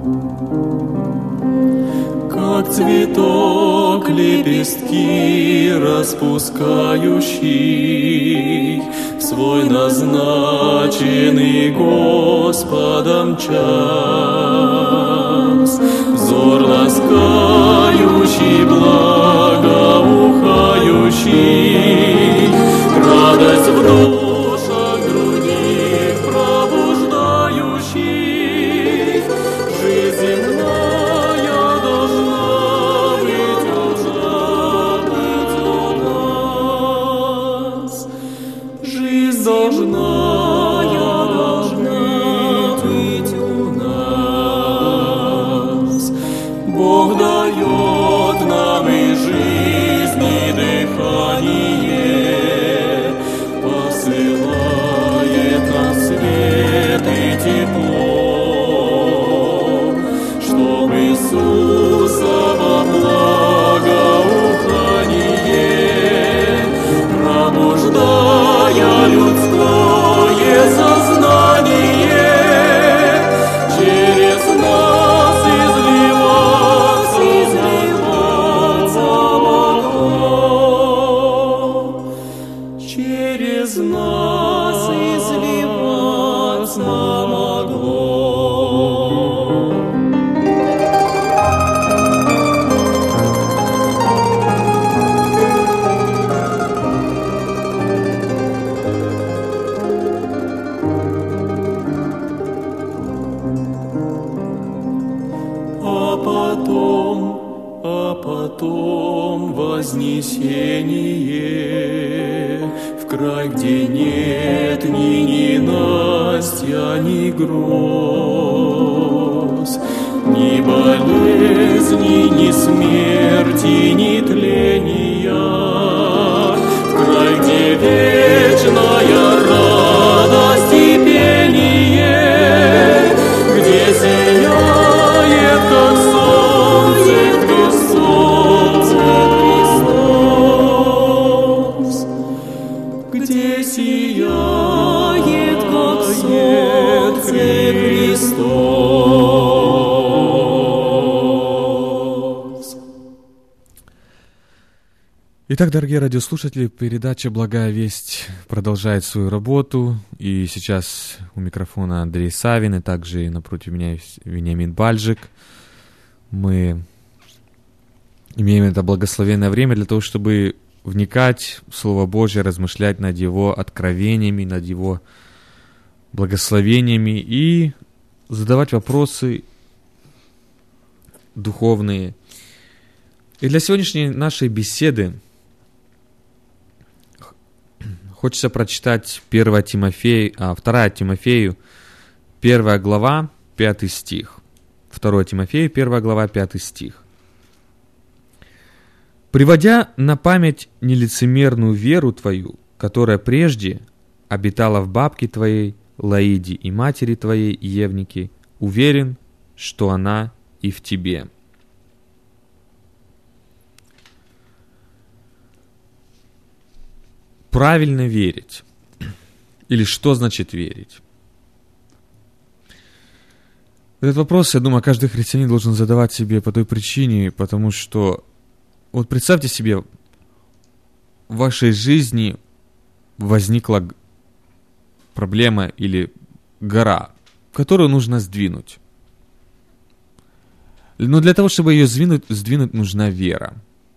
Как цветок лепестки распускающий в свой назначенный Господом час, взор ласкающий, благоухающий, радость в душах других пробуждающий, жизнь земная должна быть у нас, жизнь должна быть у нас. Бог дает нам и жизнь, и дыхание, посылает нам свет и тепло, чтоб Иисусово благоухание, пробуждая людское сознание, через нас изливаться могло, через нас изливаться могло. А потом вознесение в край, где нет ни ненастья, ни гроз, ни болезни, ни смерти, ни тления, в край, где вечная радость и пение, где сияет, как солнце Христос, где сияет, как солнце Христос. Итак, дорогие радиослушатели, передача «Благая весть» продолжает свою работу. И сейчас у микрофона Андрей Савин, и также напротив меня Вениамин Бальжик. Мы имеем это благословенное время для того, чтобы вникать в Слово Божье, размышлять над Его откровениями, над Его благословениями и задавать вопросы духовные. И для сегодняшней нашей беседы хочется прочитать 2 Тимофею, 1 глава, 5 стих. 2 Тимофею, 1 глава, 5 стих. «Приводя на память нелицемерную веру твою, которая прежде обитала в бабке твоей Лоиде и матери твоей Евнике, уверен, что она и в тебе». Правильно верить. Или что значит верить? Этот вопрос, я думаю, каждый христианин должен задавать себе по той причине, потому что, вот представьте себе, в вашей жизни возникла проблема или гора, которую нужно сдвинуть. Но для того, чтобы ее сдвинуть нужна вера.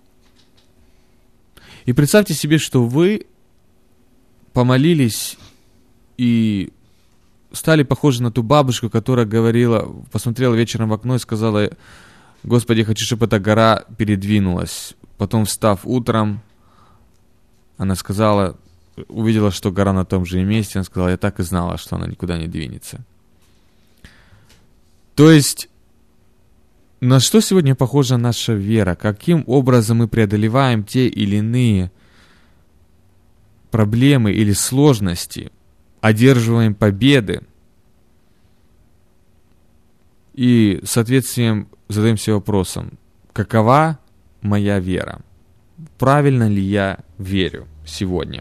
И представьте себе, что вы помолились и стали похожи на ту бабушку, которая посмотрела вечером в окно и сказала: «Господи, я хочу, чтобы эта гора передвинулась». Потом, встав утром, она увидела, что гора на том же месте, она сказала: «Я так и знала, что она никуда не двинется». То есть, на что сегодня похожа наша вера? Каким образом мы преодолеваем те или иные проблемы или сложности, одерживаем победы и, соответственно, задаемся вопросом: какова моя вера? Правильно ли я верю сегодня?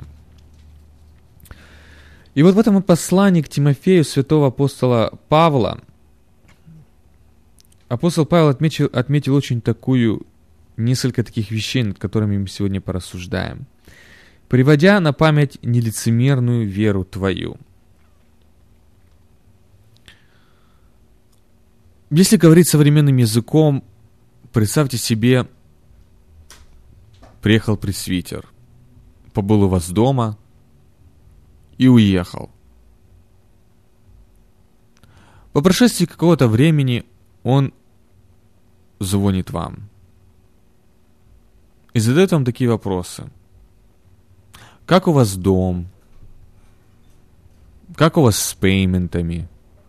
И вот в этом послании к Тимофею святого апостола Павла апостол Павел отметил очень несколько таких вещей, над которыми мы сегодня порассуждаем. «Приводя на память нелицемерную веру твою». Если говорить современным языком, представьте себе, приехал пресвитер, побыл у вас дома и уехал. По прошествии какого-то времени он звонит вам и задает вам такие вопросы. Как у вас дом? Как у вас с пейментами?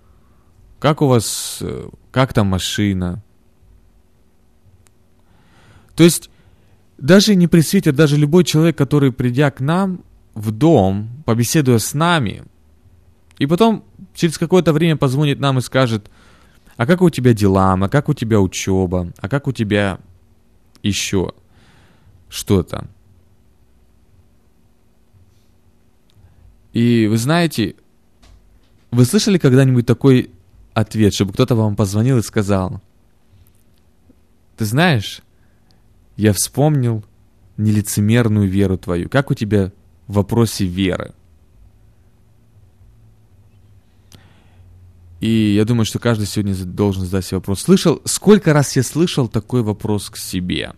Как там машина? То есть, даже не пресвитер, даже любой человек, который, придя к нам в дом, побеседуя с нами, и потом через какое-то время позвонит нам и скажет: а как у тебя дела, а как у тебя учеба, а как у тебя еще что-то. И вы знаете, вы слышали когда-нибудь такой ответ, чтобы кто-то вам позвонил и сказал: ты знаешь, я вспомнил нелицемерную веру твою. Как у тебя в вопросе веры? И я думаю, что каждый сегодня должен задать себе вопрос. Сколько раз я слышал такой вопрос к себе?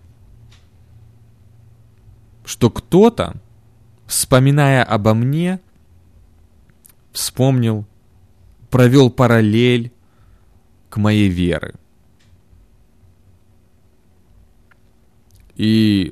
Что кто-то, вспоминая обо мне, вспомнил, провел параллель к моей вере. И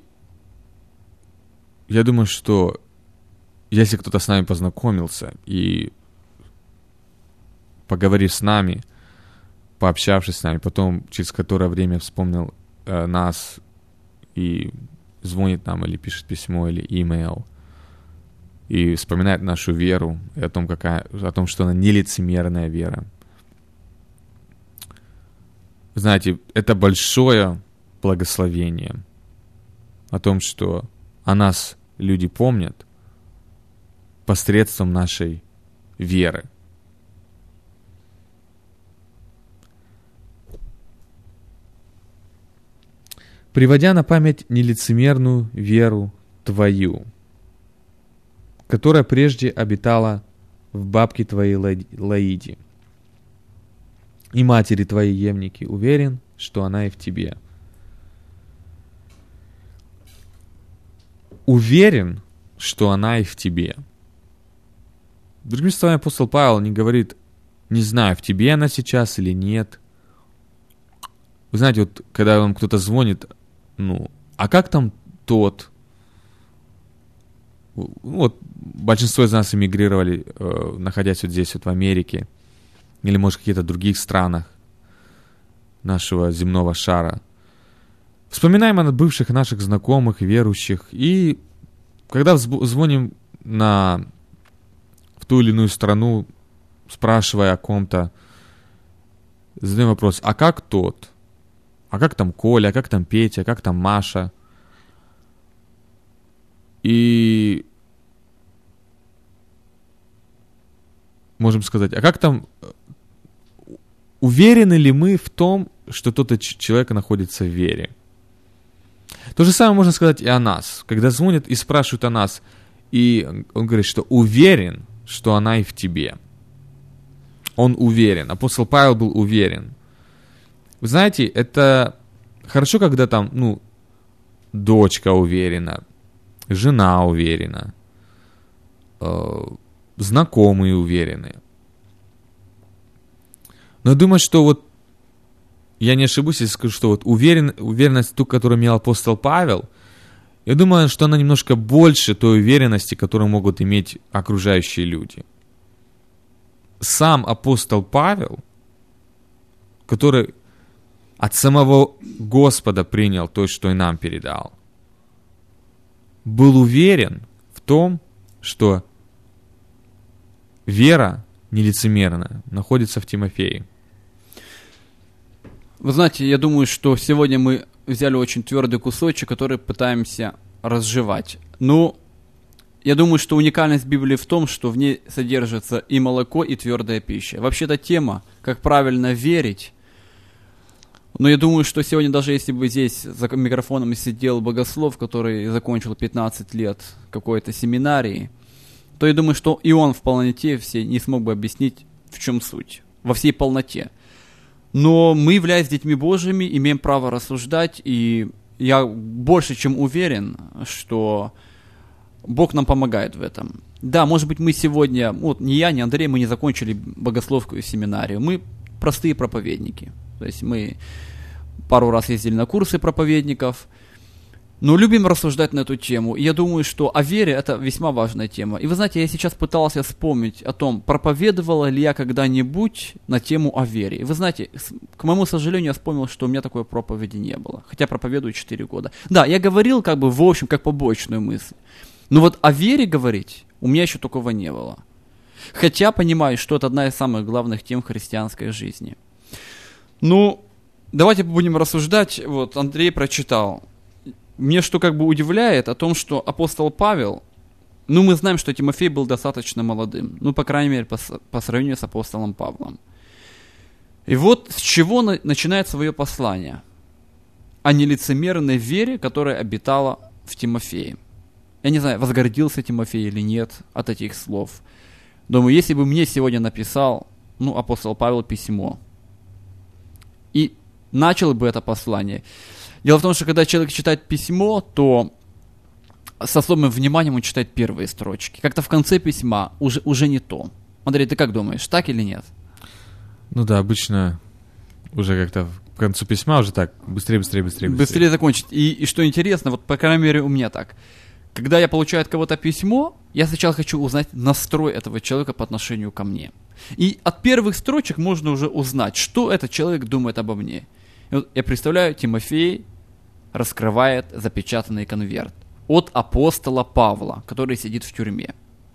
я думаю, что если кто-то с нами познакомился и, поговорив с нами, пообщавшись с нами, потом через которое время вспомнил нас и звонит нам или пишет письмо или имейл и вспоминает нашу веру и о том, что она нелицемерная вера. Знаете, это большое благословение о том, что о нас люди помнят посредством нашей веры. Приводя на память нелицемерную веру твою, которая прежде обитала в бабке твоей Лоиде и матери твоей Евнике, уверен, что она и в тебе. Уверен, что она и в тебе. Другими словами, апостол Павел не говорит: не знаю, в тебе она сейчас или нет. Вы знаете, вот когда вам кто-то звонит, а как там тот? Вот большинство из нас эмигрировали, находясь вот здесь, вот в Америке, или, может, в каких-то других странах нашего земного шара. Вспоминаем о бывших наших знакомых, верующих, и когда звоним в ту или иную страну, спрашивая о ком-то, задаем вопрос: а как тот? А как там Коля, а как там Петя, как там Маша? И можем сказать: а как там, уверены ли мы в том, что тот человек находится в вере? То же самое можно сказать и о нас. Когда звонят и спрашивают о нас, и он говорит, что уверен, что она и в тебе. Он уверен. Апостол Павел был уверен. Вы знаете, это хорошо, когда там, дочка уверена, жена уверена, знакомые уверены. Но я думаю, что вот я не ошибусь, если скажу, что вот уверенность, ту, которую имел апостол Павел, я думаю, что она немножко больше той уверенности, которую могут иметь окружающие люди. Сам апостол Павел, который от самого Господа принял то, что и нам передал, был уверен в том, что вера нелицемерная находится в Тимофее. Вы знаете, я думаю, что сегодня мы взяли очень твердый кусочек, который пытаемся разжевать. Я думаю, что уникальность Библии в том, что в ней содержится и молоко, и твердая пища. Вообще-то тема, как правильно верить, Но я думаю, что сегодня, даже если бы здесь за микрофоном сидел богослов, который закончил 15 лет какой-то семинарии, то я думаю, что и он в полноте все не смог бы объяснить, в чем суть, во всей полноте. Но мы, являясь детьми Божьими, имеем право рассуждать, и я больше чем уверен, что Бог нам помогает в этом. Да, может быть, мы сегодня, вот ни я, ни Андрей, мы не закончили богословскую семинарию, мы простые проповедники. То есть мы пару раз ездили на курсы проповедников, но любим рассуждать на эту тему. И я думаю, что о вере это весьма важная тема. И вы знаете, я сейчас пытался вспомнить о том, проповедовала ли я когда-нибудь на тему о вере. И вы знаете, к моему сожалению, я вспомнил, что у меня такой проповеди не было. Хотя проповедую 4 года. Да, я говорил как бы в общем, как побочную мысль. Но вот о вере говорить у меня еще такого не было. Хотя понимаю, что это одна из самых главных тем христианской жизни. Ну, давайте будем рассуждать. Вот Андрей прочитал. Мне что как бы удивляет о том, что апостол Павел, ну мы знаем, что Тимофей был достаточно молодым, ну по крайней мере по сравнению с апостолом Павлом. И вот с чего начинает свое послание? О нелицемерной вере, которая обитала в Тимофее. Я не знаю, возгордился Тимофей или нет от этих слов. Думаю, если бы мне сегодня написал, ну, апостол Павел письмо, и начал бы это послание. Дело в том, что когда человек читает письмо, то с особым вниманием он читает первые строчки. Как-то в конце письма уже не то. Андрей, ты как думаешь, так или нет? Ну да, обычно уже как-то к концу письма уже так, быстрее. Быстрее закончить. И что интересно, вот по крайней мере у меня так. Когда я получаю от кого-то письмо, я сначала хочу узнать настрой этого человека по отношению ко мне. И от первых строчек можно уже узнать, что этот человек думает обо мне. И вот я представляю, Тимофей раскрывает запечатанный конверт от апостола Павла, который сидит в тюрьме.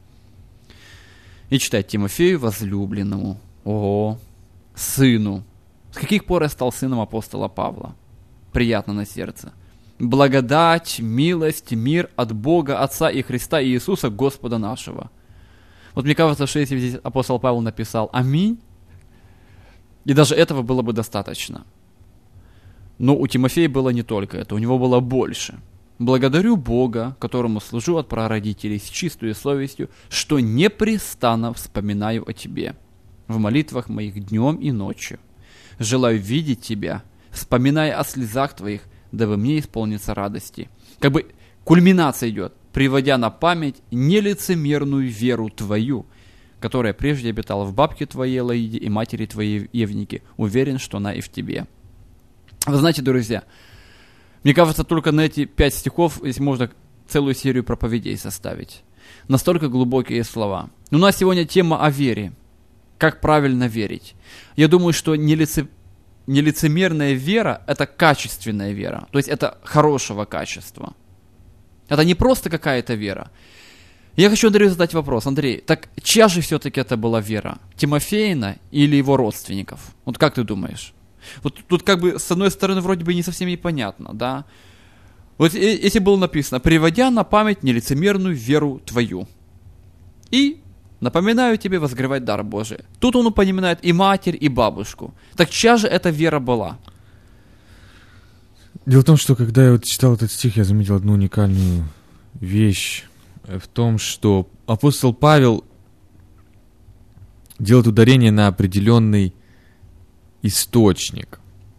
И читает: Тимофею возлюбленному, сыну. С каких пор я стал сыном апостола Павла? Приятно на сердце. Благодать, милость, мир от Бога, Отца и Христа Иисуса, Господа нашего. Вот мне кажется, что если здесь апостол Павел написал «Аминь», и даже этого было бы достаточно. Но у Тимофея было не только это, у него было больше. Благодарю Бога, которому служу от прародителей с чистою совестью, что непрестанно вспоминаю о тебе в молитвах моих днем и ночью. Желаю видеть тебя, вспоминая о слезах твоих, дабы мне исполниться радости. Как бы кульминация идет, приводя на память нелицемерную веру твою, которая прежде обитала в бабке твоей Лаиде и матери твоей Евнике. Уверен, что она и в тебе. Вы знаете, друзья, мне кажется, только на эти 5 стихов здесь можно целую серию проповедей составить. Настолько глубокие слова. У нас сегодня тема о вере. Как правильно верить? Я думаю, что нелицемерная вера – это качественная вера. То есть это хорошего качества. Это не просто какая-то вера. Я хочу Андрею задать вопрос. Андрей, так чья же все-таки это была вера? Тимофеина или его родственников? Вот как ты думаешь? Вот тут как бы с одной стороны вроде бы не совсем непонятно, да? Вот если было написано: «Приводя на память нелицемерную веру твою». И напоминаю тебе возгревать дар Божий. Тут он упоминает и матерь, и бабушку. Так чья же эта вера была? Дело в том, что когда я вот читал этот стих, я заметил одну уникальную вещь в том, что апостол Павел делает ударение на определенный источник.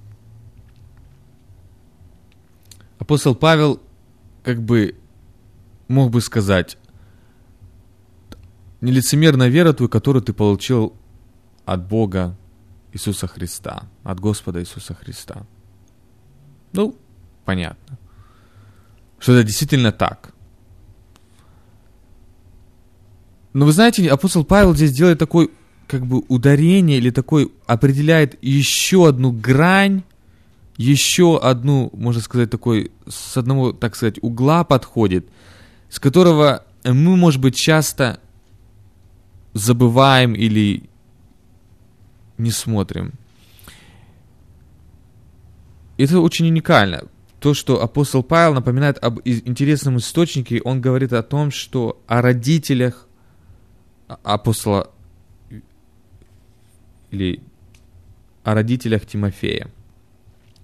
Апостол Павел как бы мог бы сказать: нелицемерная вера твоя, которую ты получил от Бога Иисуса Христа, от Господа Иисуса Христа. Ну, понятно, что это действительно так. Но вы знаете, апостол Павел здесь делает такой как бы ударение, или такой определяет еще одну грань, еще одну, можно сказать, такой, с одного, так сказать, угла подходит, с которого мы, может быть, часто забываем или не смотрим. Это очень уникально. То, что апостол Павел напоминает об интересном источнике, он говорит о том, что о родителях апостола или о родителях Тимофея.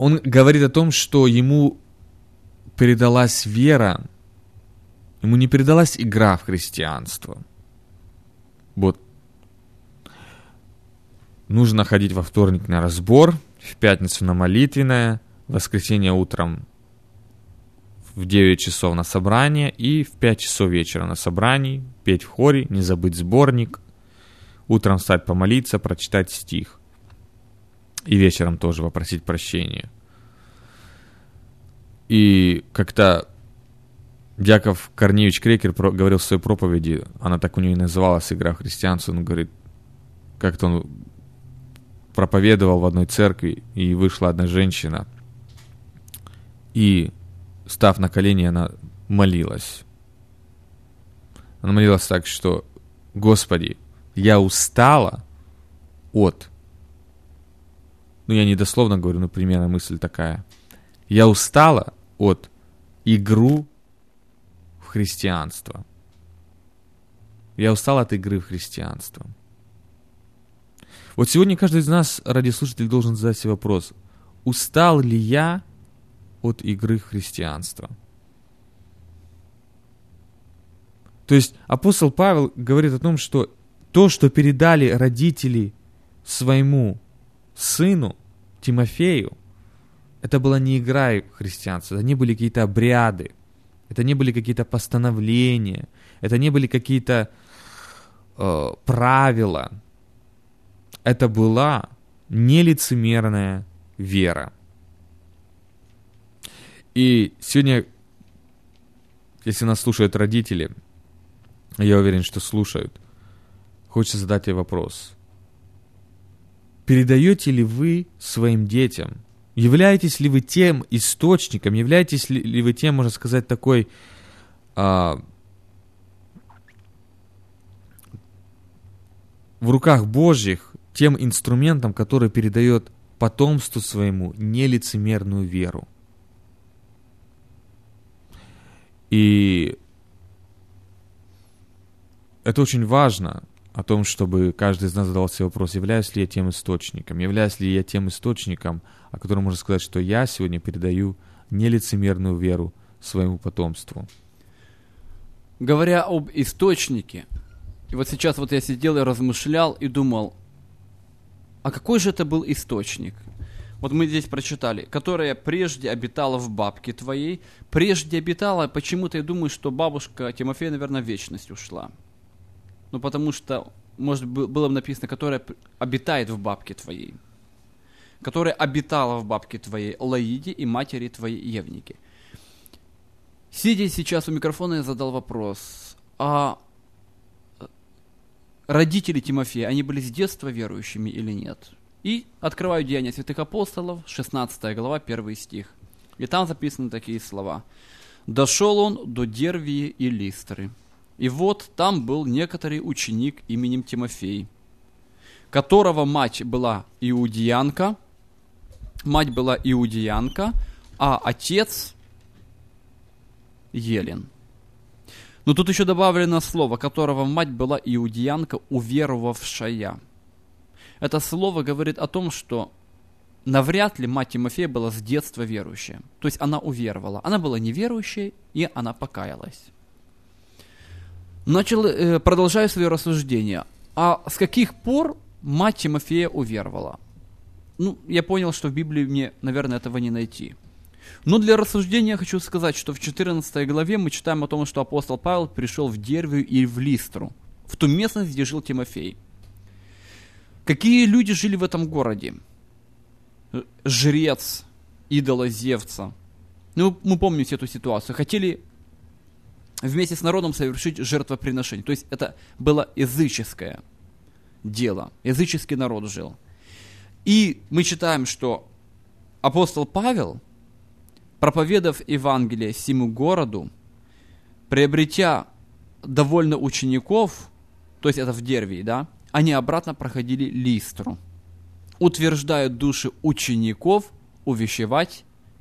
он говорит о том, что ему передалась вера, ему не передалась игра в христианство. Вот. Нужно ходить во вторник на разбор, в пятницу на молитвенное, в воскресенье утром в 9 часов на собрание и в 5 часов вечера на собрании, петь в хоре, не забыть сборник, утром встать помолиться, прочитать стих. И вечером тоже попросить прощения. И как-то Яков Корнеевич Крекер говорил в своей проповеди, она так у него и называлась «Игра в христианство», он говорит, как-то он проповедовал в одной церкви, и вышла одна женщина, и, став на колени, она молилась. Она молилась так, что «Господи, я устала от...» я не дословно говорю, но примерно мысль такая. «Я устала от игры в христианство». Я устал от игры в христианство. Вот сегодня каждый из нас, радиослушатель, должен задать себе вопрос. Устал ли я от игры в христианство? То есть апостол Павел говорит о том, что то, что передали родители своему сыну Тимофею, это была не игра в христианство, это не были какие-то обряды, это не были какие-то постановления, это не были какие-то правила. Это была нелицемерная вера. И сегодня, если нас слушают родители, я уверен, что слушают, хочется задать ей вопрос. Передаете ли вы своим детям? Являетесь ли вы тем источником? Являетесь ли вы тем, можно сказать, такой в руках Божьих, тем инструментом, который передает потомству своему нелицемерную веру? И это очень важно, о том, чтобы каждый из нас задал себе вопрос, являюсь ли я тем источником, являюсь ли я тем источником, о котором можно сказать, что я сегодня передаю нелицемерную веру своему потомству. Говоря об источнике, и вот сейчас вот я сидел и размышлял и думал, а какой же это был источник? Вот мы здесь прочитали, которая прежде обитала в бабке твоей, прежде обитала, почему-то я думаю, что бабушка Тимофея, наверное, в вечность ушла. Ну, потому что, может, было бы написано, которая обитает в бабке твоей, которая обитала в бабке твоей Лоиде и матери твоей Евнике. Сидя сейчас у микрофона, я задал вопрос, а родители Тимофея, они были с детства верующими или нет? И открываю Деяния святых апостолов, 16 глава, 1 стих. И там записаны такие слова. «Дошел он до Дервии и Листры. И вот там был некоторый ученик именем Тимофей, которого мать была иудеянка, а отец елен». Но тут еще добавлено слово, которого мать была иудеянка, уверовавшая. Это слово говорит о том, что навряд ли мать Тимофея была с детства верующая. То есть она уверовала. Она была неверующей, и она покаялась. Продолжаю свое рассуждение. А с каких пор мать Тимофея уверовала? Я понял, что в Библии мне, наверное, этого не найти. Но для рассуждения хочу сказать, что в 14 главе мы читаем о том, что апостол Павел пришел в Дервию и в Листру, в ту местность, где жил Тимофей. Какие люди жили в этом городе? Жрец, идола Зевса. Мы помните эту ситуацию. Хотели вместе с народом совершить жертвоприношение. То есть это было языческое дело. Языческий народ жил. И мы читаем, что апостол Павел, проповедав Евангелие сему городу, приобретя довольно учеников, то есть это в Дервии, да, они обратно проходили Листру, утверждая души учеников, увещевая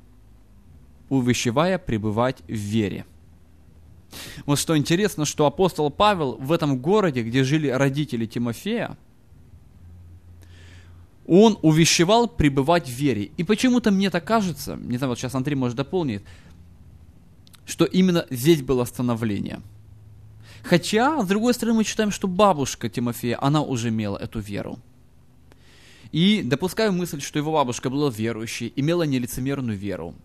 пребывать в вере. Вот что интересно, что апостол Павел в этом городе, где жили родители Тимофея, Он увещевал пребывать в вере. И почему-то мне так кажется, не знаю, вот сейчас Андрей может дополнить, что именно здесь было становление. Хотя, с другой стороны, мы читаем, что бабушка Тимофея, она уже имела эту веру. И допускаю мысль, что его бабушка была верующей, имела нелицемерную веру.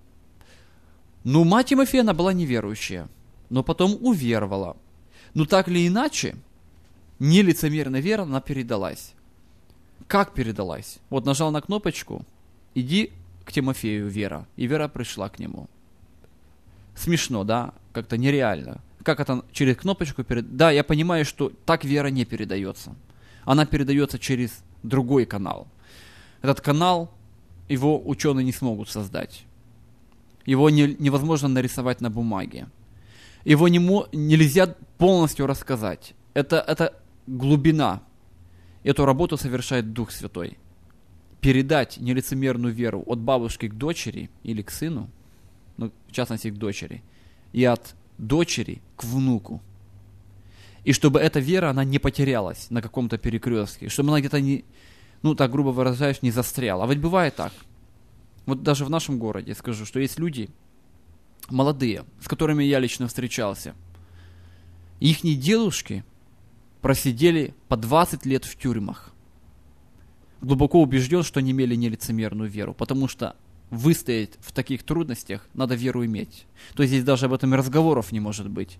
Но мать Тимофея, она была неверующая, но потом уверовала. Но так или иначе, нелицемерная вера, она передалась. Как передалась? Вот нажал на кнопочку, иди к Тимофею, Вера, и Вера пришла к нему. Смешно, да? Как-то нереально. Как это через кнопочку Да, я понимаю, что так вера не передается. Она передается через другой канал. Этот канал, его ученые не смогут создать. Его невозможно нарисовать на бумаге. Его нельзя полностью рассказать. Это глубина. Эту работу совершает Дух Святой. Передать нелицемерную веру от бабушки к дочери или к сыну, ну, в частности к дочери, и от дочери к внуку. И чтобы эта вера, она не потерялась на каком-то перекрестке, чтобы она где-то не, ну так грубо выражаясь, не застряла. А ведь бывает так. Вот даже в нашем городе скажу, что есть люди молодые, с которыми я лично встречался. Ихние дедушки просидели по 20 лет в тюрьмах. Глубоко убежден, что они имели нелицемерную веру, потому что выстоять в таких трудностях надо веру иметь. То есть здесь даже об этом и разговоров не может быть.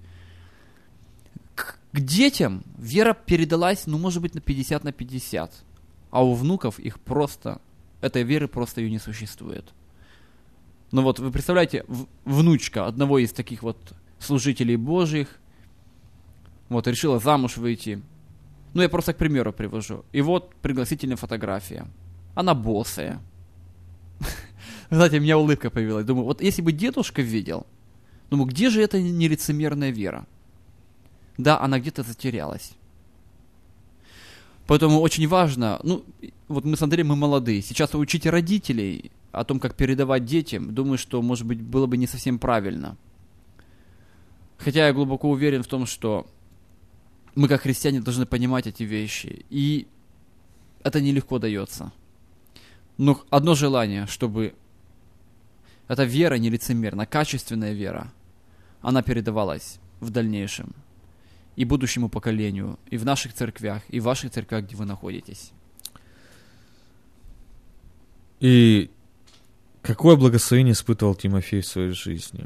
К детям вера передалась, ну, может быть, на 50 на 50. А у внуков их просто, этой веры просто ее не существует. Ну вот, вы представляете, внучка одного из таких вот служителей Божьих, вот, решила замуж выйти. Ну, я просто к примеру привожу. И вот пригласительная фотография. Она босая. Знаете, у меня улыбка появилась. Думаю, вот если бы дедушка видел, думаю, где же эта нелицемерная вера? Да, она где-то затерялась. Поэтому очень важно, ну, вот мы с Андреем, мы молодые. Сейчас учите родителей о том, как передавать детям. Думаю, что, может быть, было бы не совсем правильно. Хотя я глубоко уверен в том, что мы, как христиане, должны понимать эти вещи. И это нелегко дается. Но одно желание, чтобы эта вера нелицемерная, качественная вера, она передавалась в дальнейшем и будущему поколению, и в наших церквях, и в ваших церквях, где вы находитесь. И какое благословение испытывал Тимофей в своей жизни?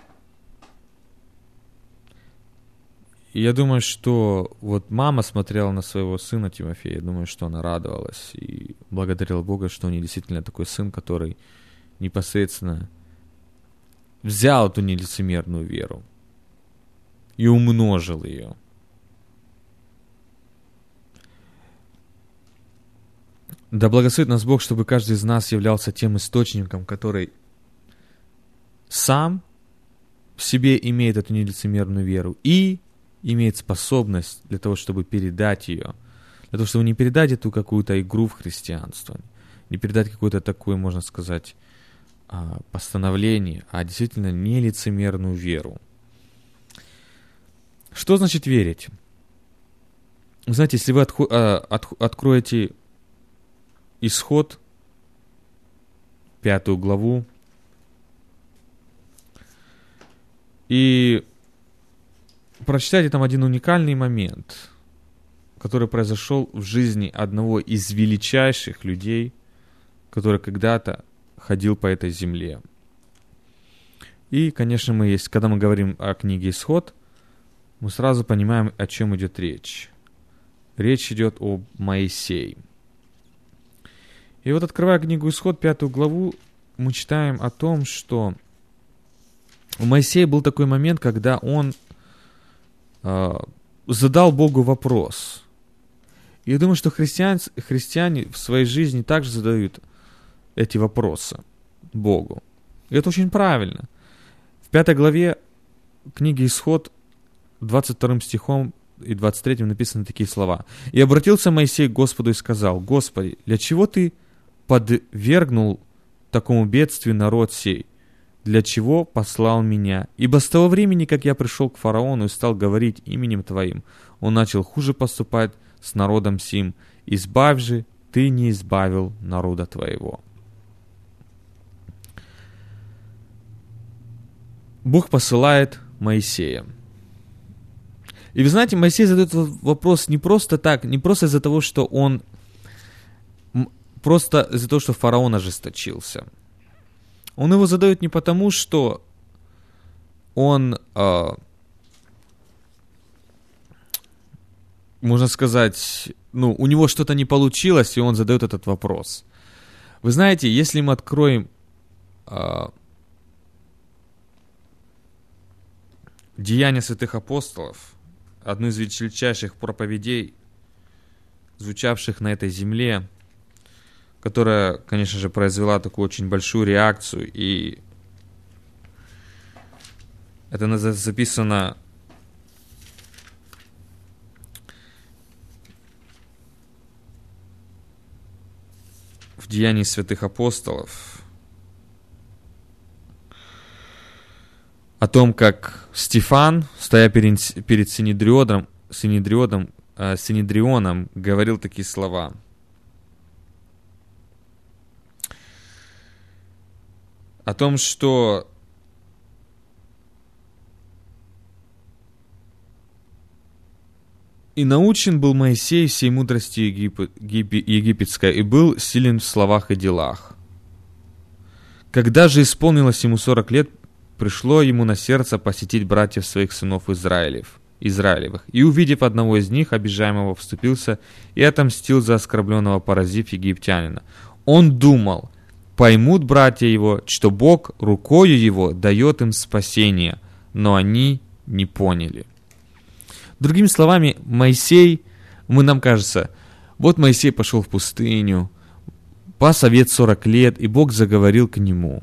И я думаю, что вот мама смотрела на своего сына Тимофея, я думаю, что она радовалась и благодарила Бога, что у нее действительно такой сын, который непосредственно взял эту нелицемерную веру и умножил ее. Да благословит нас Бог, чтобы каждый из нас являлся тем источником, который сам в себе имеет эту нелицемерную веру и имеет способность для того, чтобы передать ее. Для того, чтобы не передать эту какую-то игру в христианство, не передать какое-то такое, можно сказать, постановление, а действительно нелицемерную веру. Что значит верить? Вы знаете, если вы откроете Исход, 5 главу, и прочитайте там один уникальный момент, который произошел в жизни одного из величайших людей, который когда-то ходил по этой земле. И, конечно, когда мы говорим о книге «Исход», мы сразу понимаем, о чем идет речь. Речь идет о Моисее. И вот, открывая книгу «Исход», 5 главу, мы читаем о том, что у Моисея был такой момент, когда он задал Богу вопрос. И я думаю, что христиане в своей жизни также задают эти вопросы Богу. И это очень правильно. В 5 главе книги «Исход», 22 стихом и 23 написаны такие слова. «И обратился Моисей к Господу и сказал: Господи, для чего ты подвергнул такому бедствию народ сей? Для чего послал меня? Ибо с того времени, как я пришел к фараону и стал говорить именем Твоим, он начал хуже поступать с народом сим. Избавь же ты не избавил народа твоего. Бог посылает Моисея. И вы знаете, Моисей задает вопрос не просто так, не просто из-за того, что он, просто из-за того, что фараон ожесточился. Он его задает не потому, что он, можно сказать, у него что-то не получилось, и он задает этот вопрос. Вы знаете, если мы откроем Деяния святых апостолов, одну из величайших проповедей, звучавших на этой земле, которая, конечно же, произвела такую очень большую реакцию, и это записано в Деянии святых апостолов, о том, как Стефан, стоя перед Синедрионом, говорил такие слова. О том, что «И научен был Моисей всей мудрости египетской, и был силен в словах и делах. Когда же исполнилось ему 40 лет, пришло ему на сердце посетить братьев своих сынов Израилевых, и, увидев одного из них, обижаемого, вступился и отомстил за оскорбленного, поразив египтянина. Он думал, поймут братья его, что Бог рукою его дает им спасение, но они не поняли». Другими словами, Моисей, нам кажется, вот Моисей пошел в пустыню, пас овец 40 лет, и Бог заговорил к нему.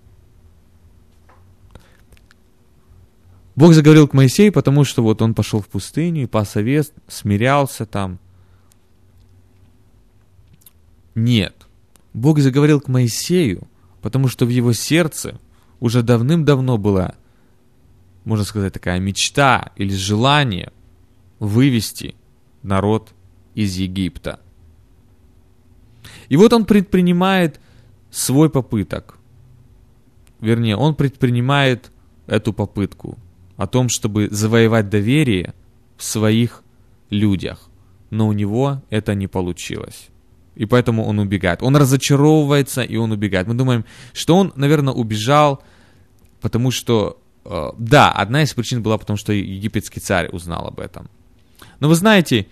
Бог заговорил к Моисею, потому что вот он пошел в пустыню и пас овец, смирялся там. Нет. Бог заговорил к Моисею, потому что в его сердце уже давным-давно была, можно сказать, такая мечта или желание вывести народ из Египта. И вот он предпринимает свой попыток. Вернее, он предпринимает эту попытку о том, чтобы завоевать доверие в своих людях. Но у него это не получилось. И поэтому он убегает. Он разочаровывается, и он убегает. Мы думаем, что он, наверное, убежал, потому что... да, одна из причин была потому, что египетский царь узнал об этом. Но вы знаете,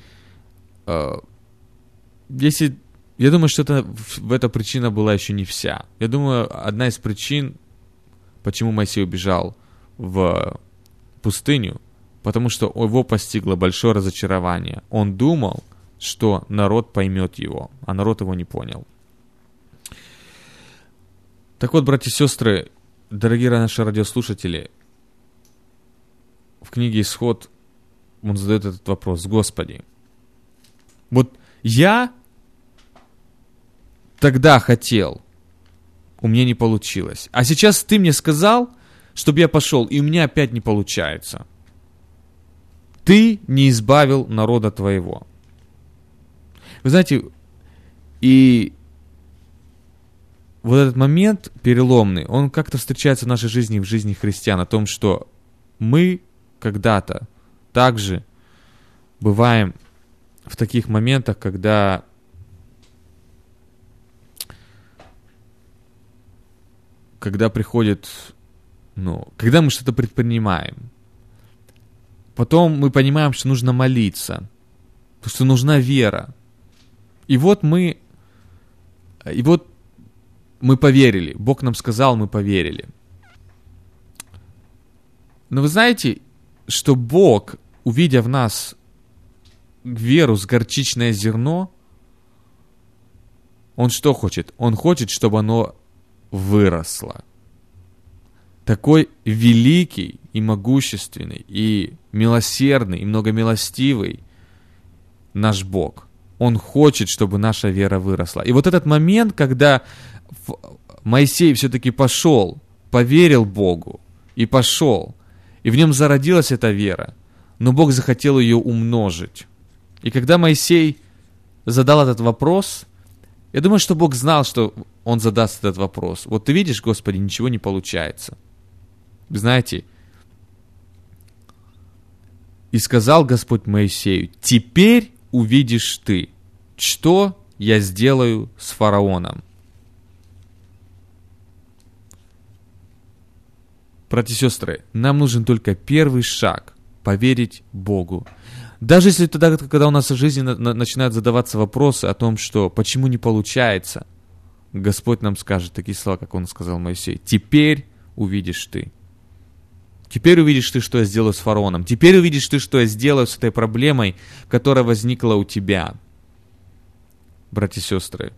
если... Я думаю, что эта причина была еще не вся. Я думаю, одна из причин, почему Моисей убежал в пустыню, потому что его постигло большое разочарование. Он думал, что народ поймет его, а народ его не понял. Так вот, братья и сестры, дорогие наши радиослушатели, в книге «Исход» он задает этот вопрос: Господи, вот я тогда хотел, у меня не получилось, а сейчас ты мне сказал, чтобы я пошел, и у меня опять не получается. Ты не избавил народа твоего. Вы знаете, и вот этот момент переломный, он как-то встречается в нашей жизни, в жизни христиан, о том, что мы когда-то также бываем в таких моментах, когда приходит, когда мы что-то предпринимаем, потом мы понимаем, что нужно молиться, что нужна вера. И вот мы поверили. Бог нам сказал, мы поверили. Но вы знаете, что Бог, увидя в нас веру с горчичное зерно, Он что хочет? Он хочет, чтобы оно выросло. Такой великий и могущественный, и милосердный, и многомилостивый наш Бог. Он хочет, чтобы наша вера выросла. И вот этот момент, когда Моисей все-таки пошел, поверил Богу и пошел, и в нем зародилась эта вера, но Бог захотел ее умножить. И когда Моисей задал этот вопрос, Я думаю, что Бог знал, что он задаст этот вопрос. Вот ты видишь, Господи, ничего не получается. Вы знаете, и сказал Господь Моисею: теперь увидишь ты, что я сделаю с фараоном. Братья и сестры, нам нужен только первый шаг — поверить Богу. Даже если тогда, когда у нас в жизни начинают задаваться вопросы о том, что почему не получается, Господь нам скажет такие слова, как Он сказал Моисею: теперь увидишь ты. Теперь увидишь ты, что я сделаю с фараоном. Теперь увидишь ты, что я сделаю с этой проблемой, которая возникла у тебя. Братья и сестры,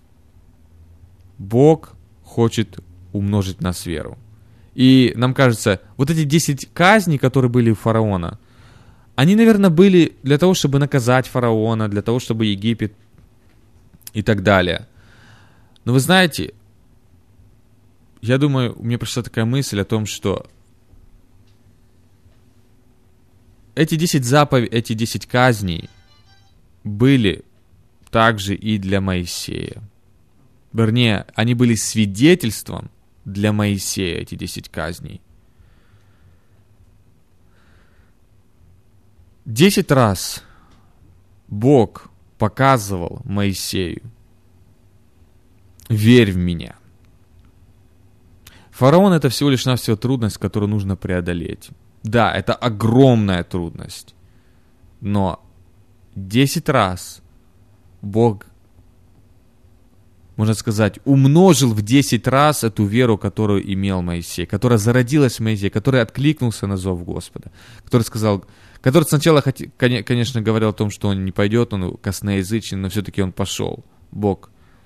Бог хочет умножить нас веру. И нам кажется, вот эти 10 казней, которые были у фараона, они, наверное, были для того, чтобы наказать фараона, для того, чтобы Египет и так далее. Но вы знаете, я думаю, мне пришла такая мысль о том, что эти 10 заповедей, эти 10 казней были также и для Моисея. Вернее, они были свидетельством для Моисея, эти 10 казней. 10 раз Бог показывал Моисею: верь в меня. Фараон — это всего лишь навсего трудность, которую нужно преодолеть. Да, это огромная трудность. Но 10 раз Бог, можно сказать, умножил в 10 раз эту веру, которую имел Моисей, которая зародилась в Моисее, который откликнулся на зов Господа, который сказал, который сначала, конечно, говорил о том, что он не пойдет, он косноязычен, но все-таки он пошел. Бог.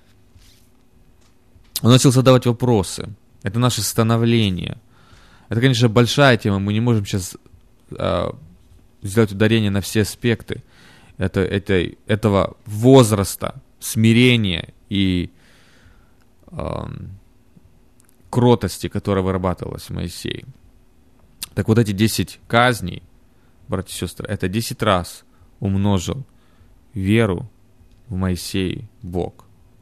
Он начал задавать вопросы. Это наше становление. Это, конечно, большая тема, мы не можем сейчас сделать ударение на все аспекты этого возраста, смирения и кротости, которая вырабатывалась в Моисее. Так вот, эти 10 казней, братья и сестры, это 10 раз умножил веру в Моисее Бог.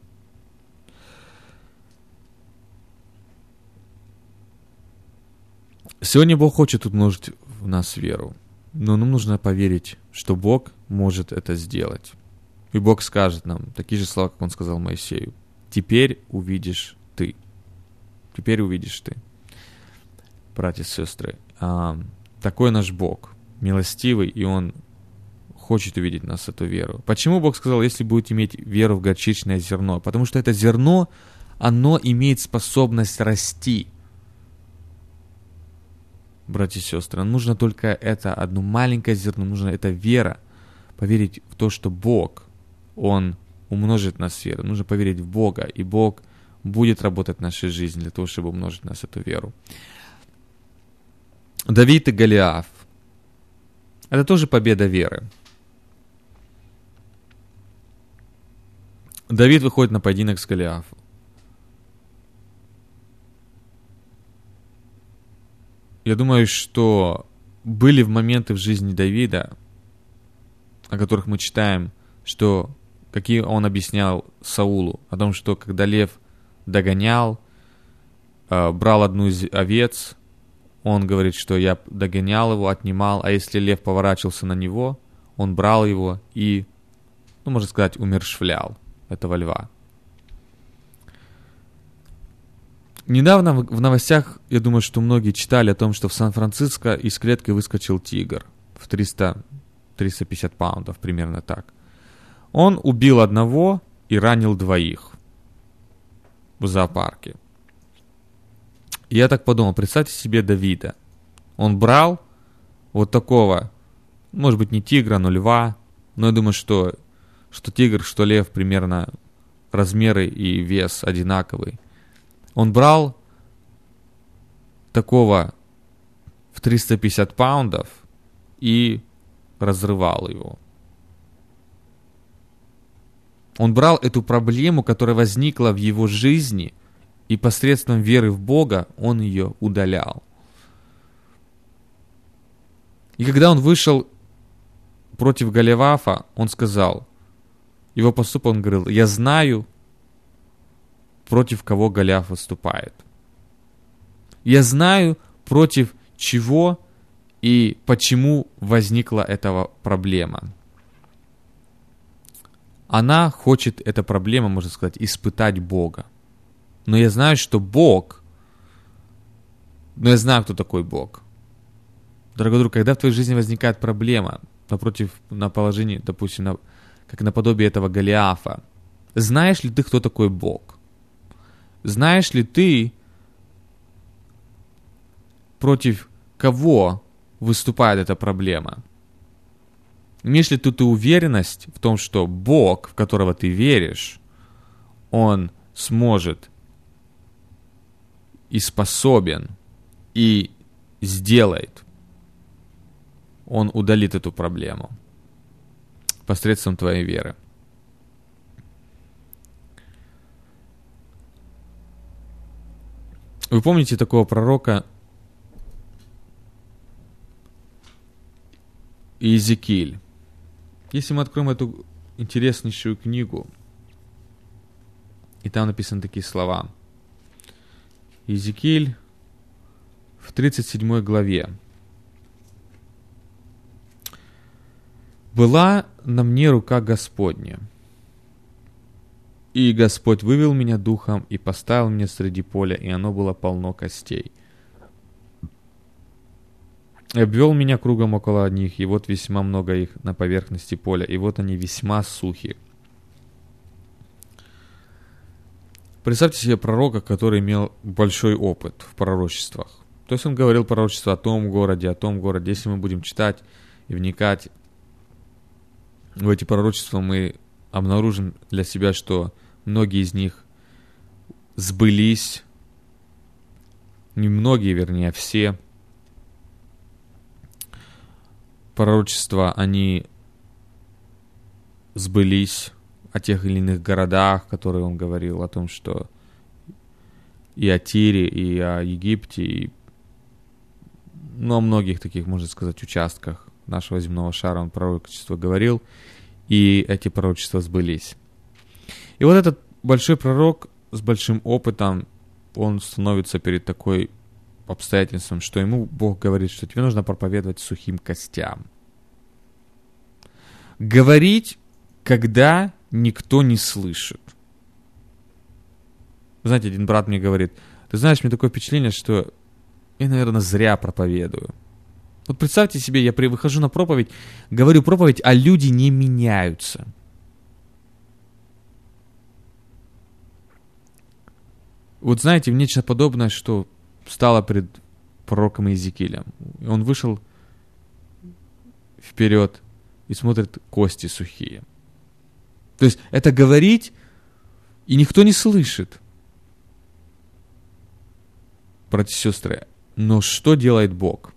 Сегодня Бог хочет умножить в нас веру, но нам нужно поверить, что Бог может это сделать. И Бог скажет нам такие же слова, как Он сказал Моисею: теперь увидишь ты. Теперь увидишь ты. Братья и сестры, такой наш Бог, милостивый, и Он хочет увидеть в нас эту веру. Почему Бог сказал: если будете иметь веру в горчичное зерно? Потому что это зерно, оно имеет способность расти. Братья и сестры, нам нужно только это одно маленькое зерно, нужна эта вера, поверить в то, что Бог, Он умножит нас веру. Нужно поверить в Бога, и Бог будет работать в нашей жизни для того, чтобы умножить в нас эту веру. Давид и Голиаф. Это тоже победа веры. Давид выходит на поединок с Голиафом. Я думаю, что были моменты в жизни Давида, о которых мы читаем, что какие он объяснял Саулу, о том, что когда лев догонял, брал одну из овец, он говорит, что я догонял его, отнимал, а если лев поворачивался на него, он брал его и, можно сказать, умерщвлял этого льва. Недавно в новостях, я думаю, что многие читали о том, что в Сан-Франциско из клетки выскочил тигр в 350 паундов, примерно так. Он убил одного и ранил двоих в зоопарке. И я так подумал, представьте себе Давида. Он брал вот такого, может быть, не тигра, но льва, но я думаю, что тигр, что лев примерно размеры и вес одинаковый. Он брал такого в 350 паундов и разрывал его. Он брал эту проблему, которая возникла в его жизни, и посредством веры в Бога он ее удалял. И когда он вышел против Голиафа, он сказал, его поступок, он говорил: я знаю, против кого Голиаф выступает. Я знаю, против чего и почему возникла эта проблема. Она хочет, эта проблема, можно сказать, испытать Бога. Но я знаю, что Бог, но я знаю, кто такой Бог. Дорогой друг, когда в твоей жизни возникает проблема, на положении, допустим, как наподобие этого Голиафа, знаешь ли ты, кто такой Бог? Знаешь ли ты, против кого выступает эта проблема? Имеешь ли ты уверенность в том, что Бог, в которого ты веришь, Он сможет и способен, и сделает, Он удалит эту проблему посредством твоей веры. Вы помните такого пророка Иезекииль? Если мы откроем эту интереснейшую книгу, и там написаны такие слова. Иезекииль в 37 главе. «Была на мне рука Господня, и Господь вывел меня духом и поставил меня среди поля, и оно было полно костей. И обвел меня кругом около них, и вот весьма много их на поверхности поля, и вот они весьма сухи». Представьте себе пророка, который имел большой опыт в пророчествах. То есть он говорил пророчество о том городе. Если мы будем читать и вникать в эти пророчества, мы обнаружим для себя, что многие из них сбылись. Не многие, вернее, а все. Пророчества, они сбылись о тех или иных городах, которые он говорил, о том, что и о Тире, и о Египте, и о многих таких, можно сказать, участках нашего земного шара он пророчество говорил, и эти пророчества сбылись. И вот этот большой пророк с большим опытом, он становится перед такой обстоятельством, что ему Бог говорит, что тебе нужно проповедовать сухим костям. Говорить, когда никто не слышит. Вы знаете, один брат мне говорит: ты знаешь, мне такое впечатление, что я, наверное, зря проповедую. Вот представьте себе, я выхожу на проповедь, говорю проповедь, а люди не меняются. Вот знаете, нечто подобное, что стало перед пророком Иезекиилем. Он вышел вперед и смотрит, кости сухие. То есть это говорить, и никто не слышит. Братья и сестры, но что делает Бог?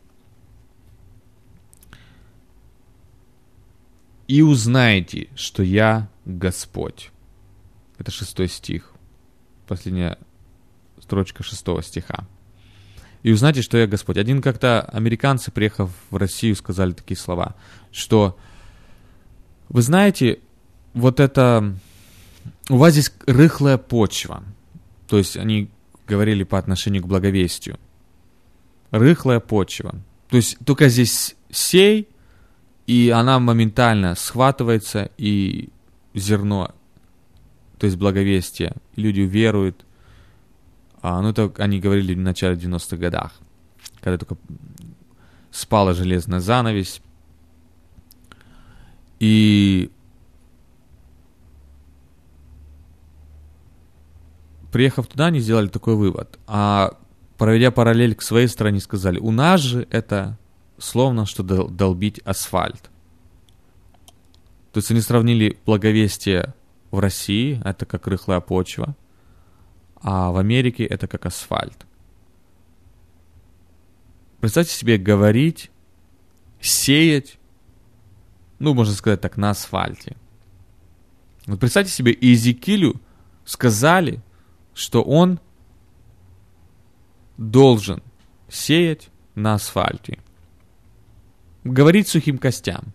«И узнаете, что я Господь». Это 6 стих. Последняя строчка 6 стиха. «И узнаете, что я Господь». Один как-то американцы, приехав в Россию, сказали такие слова, что вы знаете, вот это, у вас здесь рыхлая почва. То есть они говорили по отношению к благовестию. Рыхлая почва. То есть только здесь сей, и она моментально схватывается, и зерно, то есть благовестие, люди веруют. Это они говорили в начале 90-х годах, когда только спала железная занавесь. И приехав туда, они сделали такой вывод. А проведя параллель к своей стране, сказали: у нас же это словно что долбить асфальт. То есть они сравнили благовестие в России, это как рыхлая почва, а в Америке это как асфальт. Представьте себе говорить, сеять, можно сказать так, на асфальте. Вот представьте себе, Иезекиилю сказали, что он должен сеять на асфальте. Говорить сухим костям.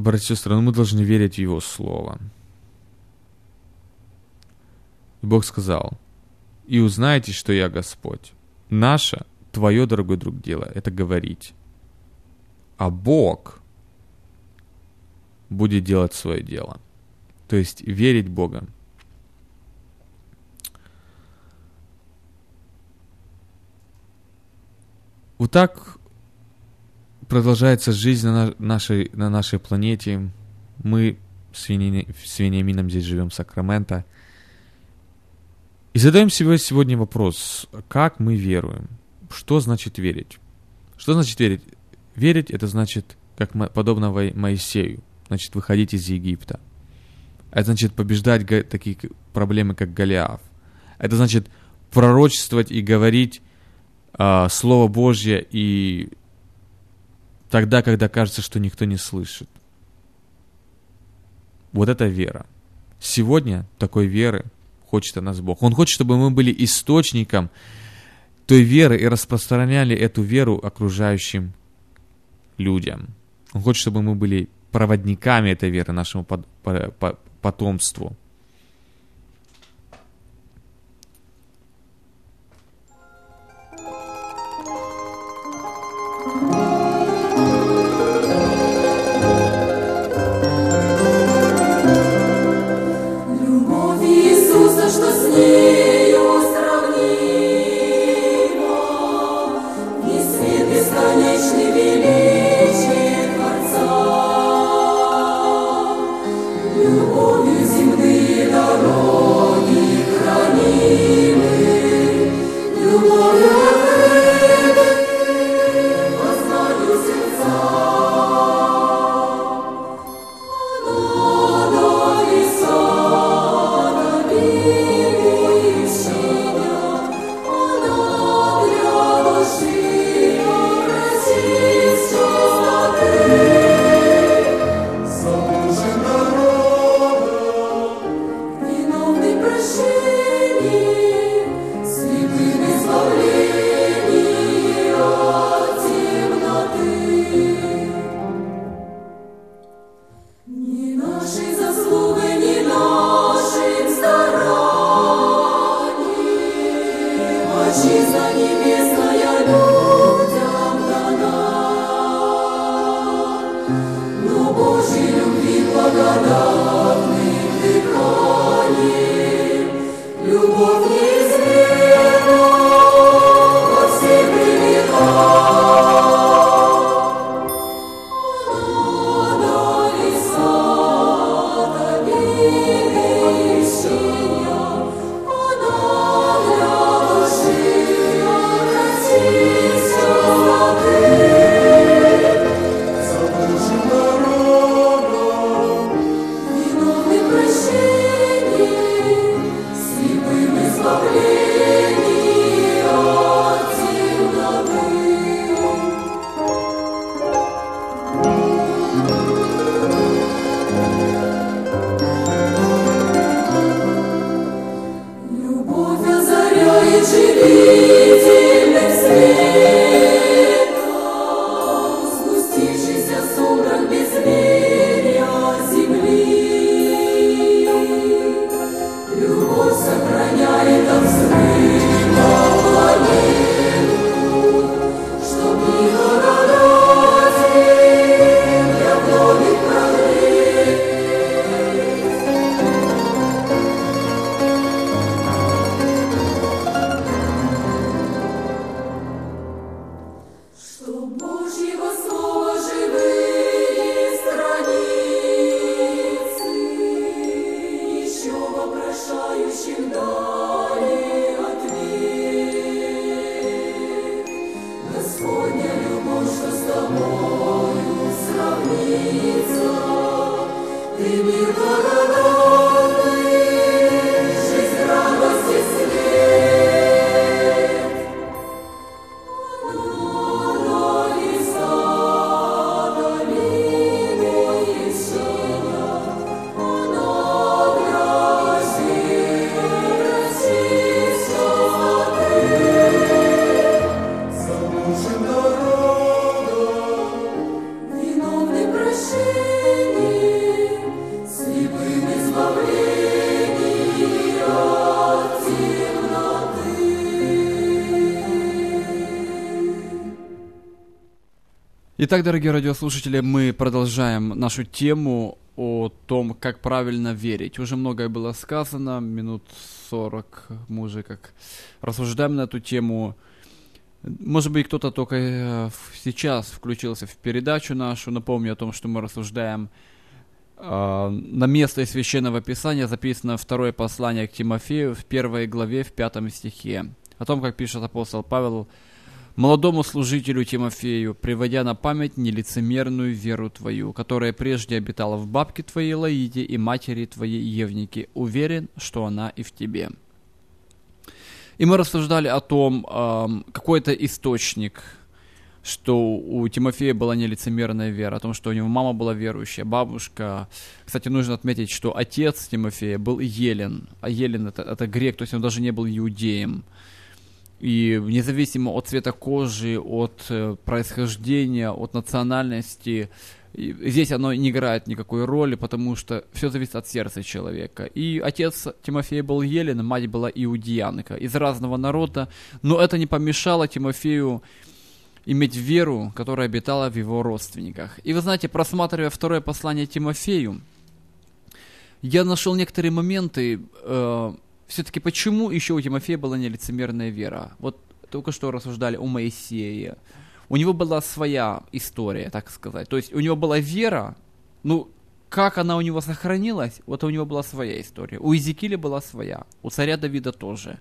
братья и сестры, мы должны верить в Его Слово. И Бог сказал: «И узнаете, что я Господь». Наше, твое, дорогой друг, дело — это говорить. А Бог будет делать свое дело. То есть верить в Бога. Вот так продолжается жизнь на нашей планете. Мы с Вениамином здесь живем в Сакраменто. И задаем себе сегодня вопрос: как мы веруем? Что значит верить? Что значит верить? Верить — это значит, как подобно Моисею, значит выходить из Египта. Это значит побеждать такие проблемы, как Голиаф. Это значит пророчествовать и говорить Слово Божье и тогда, когда кажется, что никто не слышит. Вот это вера. Сегодня такой веры хочет от нас Бог. Он хочет, чтобы мы были источником той веры и распространяли эту веру окружающим людям. Он хочет, чтобы мы были проводниками этой веры нашему потомству. Итак, дорогие радиослушатели, мы продолжаем нашу тему о том, как правильно верить. Уже многое было сказано, минут 40 мы уже как рассуждаем на эту тему. Может быть, кто-то только сейчас включился в передачу нашу. Напомню о том, что мы рассуждаем на место из Священного Писания, записано второе послание к Тимофею в 1 главе, в 5 стихе. О том, как пишет апостол Павел молодому служителю Тимофею, приводя на память нелицемерную веру твою, которая прежде обитала в бабке твоей Лоиде и матери твоей Евнике, уверен, что она и в тебе. И мы рассуждали о том, какой-то источник, что у Тимофея была нелицемерная вера, о том, что у него мама была верующая, бабушка. Кстати, нужно отметить, что отец Тимофея был Елен, а Елен это грек, то есть он даже не был иудеем. И независимо от цвета кожи, от происхождения, от национальности, здесь оно не играет никакой роли, потому что все зависит от сердца человека. И отец Тимофея был Елен, мать была иудеянка, из разного народа, но это не помешало Тимофею иметь веру, которая обитала в его родственниках. И вы знаете, просматривая второе послание Тимофею, я нашел некоторые моменты, все-таки почему еще у Тимофея была нелицемерная вера? Вот только что рассуждали о Моисее. У него была своя история, так сказать. То есть у него была вера, ну, как она у него сохранилась, вот у него была своя история. У Иезекииля была своя, у царя Давида тоже.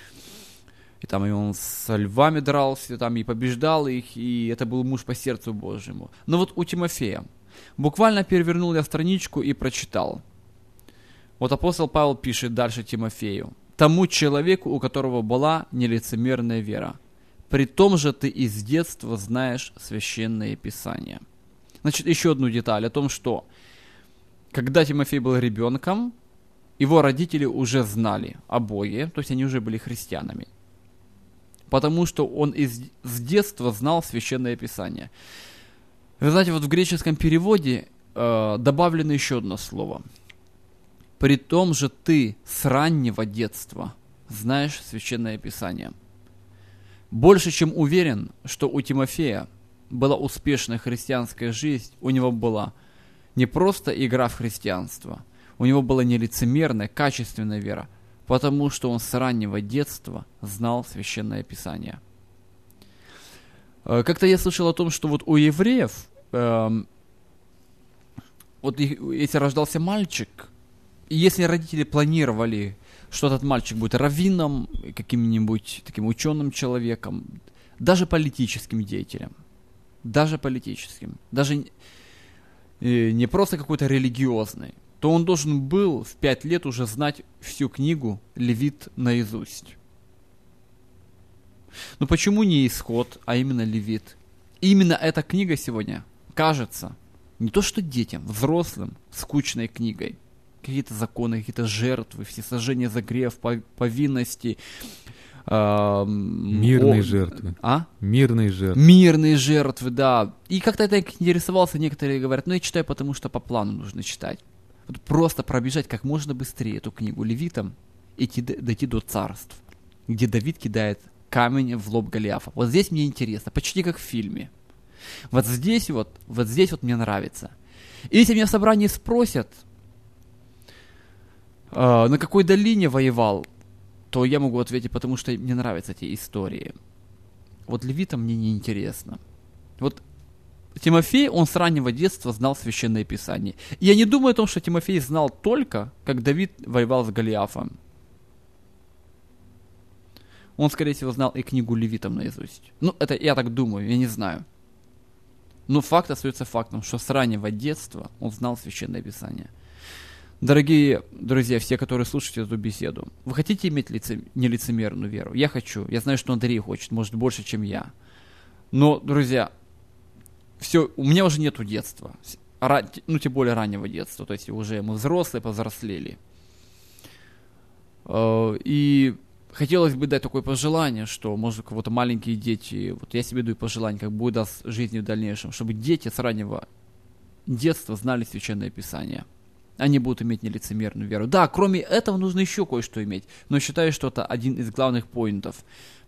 И там и он с львами дрался, там и побеждал их, и это был муж по сердцу Божьему. Но вот у Тимофея, буквально перевернул я страничку и прочитал. Вот апостол Павел пишет дальше Тимофею: «Тому человеку, у которого была нелицемерная вера, при том же ты из детства знаешь священное Писание». Значит, еще одну деталь о том, что когда Тимофей был ребенком, его родители уже знали о Боге, то есть они уже были христианами, потому что он с детства знал священное Писание. Вы знаете, вот в греческом переводе добавлено еще одно слово. «При том же ты с раннего детства знаешь Священное Писание». Больше чем уверен, что у Тимофея была успешная христианская жизнь, у него была не просто игра в христианство, у него была нелицемерная, качественная вера, потому что он с раннего детства знал Священное Писание. Как-то я слышал о том, что вот у евреев, вот если рождался мальчик, и если родители планировали, что этот мальчик будет раввином, каким-нибудь таким ученым человеком, даже политическим деятелем, даже не просто какой-то религиозный, то он должен был в 5 лет уже знать всю книгу Левит наизусть. Но почему не Исход, а именно Левит? Именно эта книга сегодня кажется не то что детям, взрослым, скучной книгой. Какие-то законы, какие-то жертвы, всесожжение за грех, повинности. Мирные жертвы. Мирные жертвы. Мирные жертвы, да. И как-то это интересовался, некоторые говорят, я читаю, потому что по плану нужно читать. Вот просто пробежать как можно быстрее эту книгу Левитам и дойти до царств, где Давид кидает камень в лоб Голиафа. Вот здесь мне интересно, почти как в фильме. Вот здесь мне нравится. И если меня в собрании спросят, на какой долине воевал, то я могу ответить, потому что мне нравятся эти истории. Вот Левитам мне не интересно. Вот Тимофей, он с раннего детства знал Священное Писание. И я не думаю о том, что Тимофей знал только, как Давид воевал с Голиафом. Он, скорее всего, знал и книгу Левитам наизусть. Это я так думаю, я не знаю. Но факт остается фактом, что с раннего детства он знал Священное Писание. Дорогие друзья, все, которые слушают эту беседу, вы хотите иметь нелицемерную веру? Я хочу. Я знаю, что Андрей хочет, может, больше, чем я. Но, друзья, все, у меня уже нету детства. Тем более раннего детства. То есть уже мы взрослые, повзрослели. И хотелось бы дать такое пожелание, что, может, у кого-то маленькие дети, вот я себе даю пожелание, как будет даст жизни в дальнейшем, чтобы дети с раннего детства знали Священное Писание. Они будут иметь нелицемерную веру. Да, кроме этого нужно еще кое-что иметь. Но считаю, что это один из главных поинтов.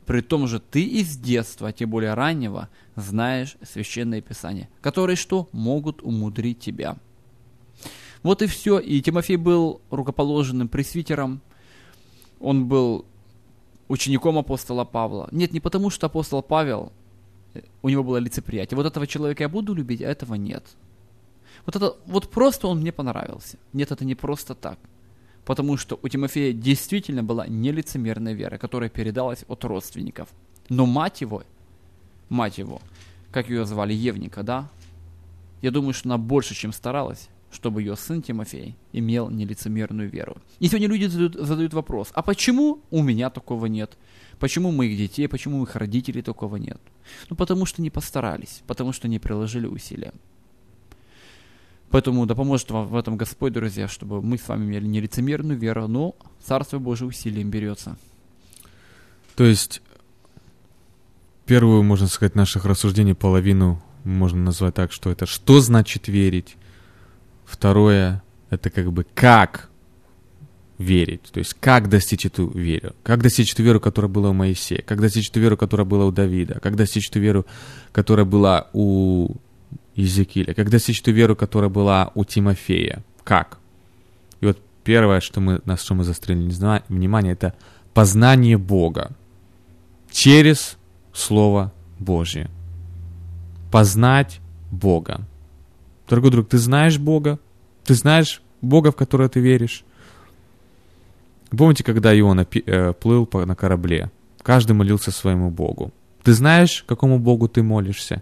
При том же ты из детства, тем более раннего, знаешь Священное Писание, которые что? Могут умудрить тебя. Вот и все. И Тимофей был рукоположенным пресвитером. Он был учеником апостола Павла. Нет, не потому, что апостол Павел, у него было лицеприятие. Вот этого человека я буду любить, а этого нет. Вот просто он мне понравился. Нет, это не просто так. Потому что у Тимофея действительно была нелицемерная вера, которая передалась от родственников. Но мать его, как ее звали, Евника, да? Я думаю, что она больше, чем старалась, чтобы ее сын Тимофей имел нелицемерную веру. И сегодня люди задают вопрос, а почему у меня такого нет? Почему у моих детей, почему у их родителей такого нет? Ну, потому что не постарались, потому что не приложили усилия. Поэтому да поможет вам в этом Господь, друзья, чтобы мы с вами имели нелицемерную веру, но Царство Божие усилием берется. То есть, первую, можно сказать, наших рассуждений, половину можно назвать так, что это что значит верить. Второе, это как бы как верить, то есть как достичь эту веру. Как достичь эту веру, которая была у Моисея, как достичь эту веру, которая была у Давида, как достичь эту веру, которая была у Иезекииля, как достичь ту веру, которая была у Тимофея. Как? И вот первое, на что мы заострили внимание, это познание Бога через Слово Божье. Познать Бога. Дорогой друг, ты знаешь Бога? Ты знаешь Бога, в которого ты веришь? Помните, когда Иона плыл на корабле? Каждый молился своему Богу. Ты знаешь, какому Богу ты молишься?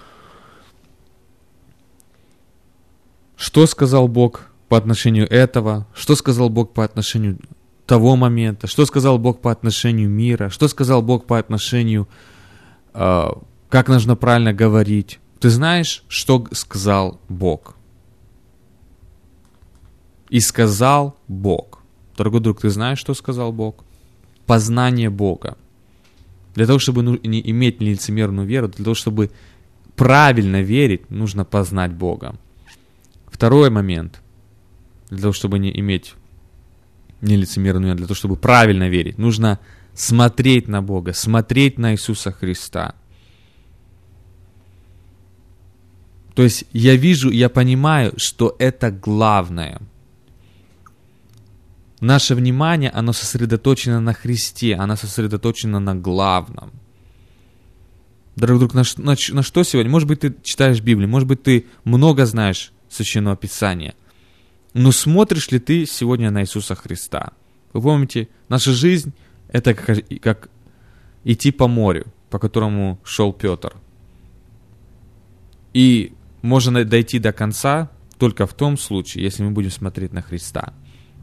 Что сказал Бог по отношению этого? Что сказал Бог по отношению того момента? Что сказал Бог по отношению мира? Что сказал Бог по отношению, как нужно правильно говорить? Ты знаешь, что сказал Бог? И сказал Бог. Дорогой друг, ты знаешь, что сказал Бог? Познание Бога. Для того, чтобы не иметь нелицемерную веру, для того, чтобы правильно верить, нужно познать Бога. Второй момент, для того, чтобы не иметь нелицемерную веру, для того, чтобы правильно верить, нужно смотреть на Бога, смотреть на Иисуса Христа. То есть я вижу, я понимаю, что это главное. Наше внимание, оно сосредоточено на Христе, оно сосредоточено на главном. Дорогой друг, на что сегодня? Может быть, ты читаешь Библию, может быть, ты много знаешь Священного Писания. Но смотришь ли ты сегодня на Иисуса Христа? Вы помните, наша жизнь – это как идти по морю, по которому шел Петр. И можно дойти до конца только в том случае, если мы будем смотреть на Христа.